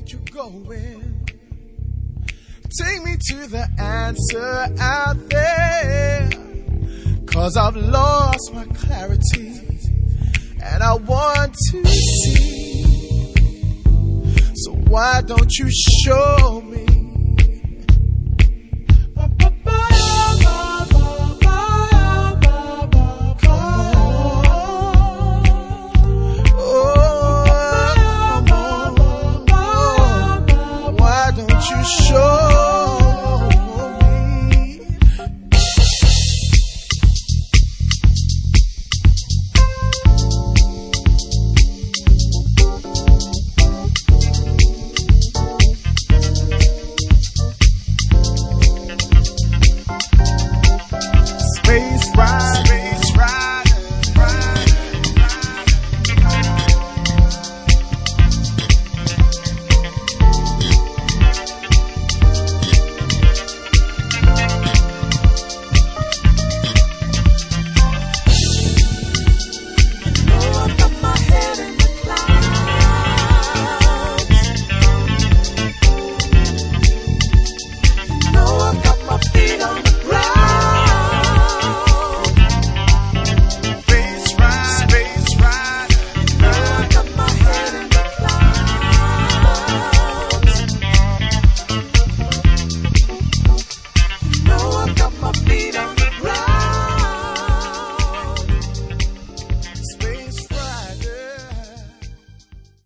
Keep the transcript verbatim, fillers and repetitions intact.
get you going. Take me to the answer out there, 'cause I've lost my clarity and I want to see. So why don't you show me